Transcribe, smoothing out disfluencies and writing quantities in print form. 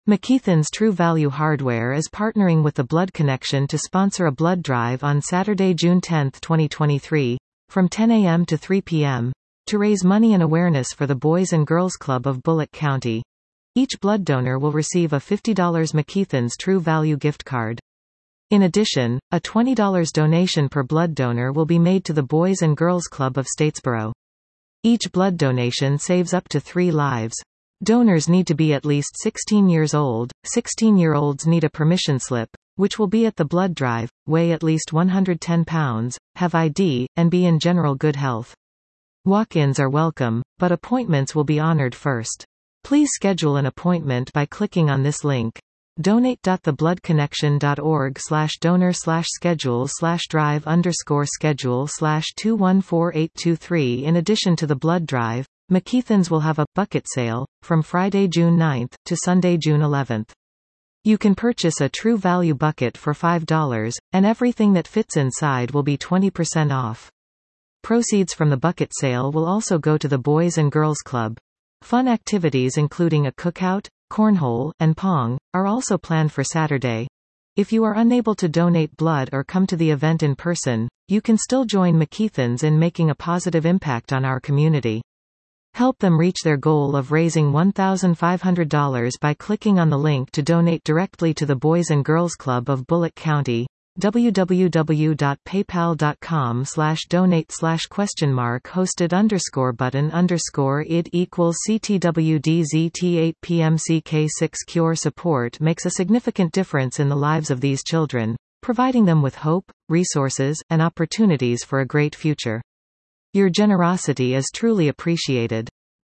McKeithen's True Value Hardware is partnering with the Blood Connection to sponsor a blood drive on Saturday, June 10, 2023, from 10 a.m. to 3 p.m., to raise money and awareness for the Boys and Girls Club of Bullock County. Each blood donor will receive a $50 McKeithen's True Value gift card. In addition, a $20 donation per blood donor will be made to the Boys and Girls Club of Statesboro. Each blood donation saves up to 3 lives. Donors need to be at least 16 years old. 16-year-olds need a permission slip, which will be at the blood drive, weigh at least 110 pounds, have ID, and be in general good health. Walk-ins are welcome, but appointments will be honored first. Please schedule an appointment by clicking on this link. donate.thebloodconnection.org/donor/schedule/drive_schedule/214823. In addition to the blood drive, McKeithen's will have a bucket sale from Friday, June 9 to Sunday, June 11. You can purchase a True Value bucket for $5, and everything that fits inside will be 20% off. Proceeds from the bucket sale will also go to the Boys and Girls Club. Fun activities including a cookout, cornhole, and pong are also planned for Saturday. If you are unable to donate blood or come to the event in person, you can still join McKeithen's in making a positive impact on our community. Help them reach their goal of raising $1,500 by clicking on the link to donate directly to the Boys and Girls Club of Bullock County. www.paypal.com/donate/?mark hosted_id=ctwdzt8pmck6 Cure support makes a significant difference in the lives of these children, providing them with hope, resources, and opportunities for a great future. Your generosity is truly appreciated.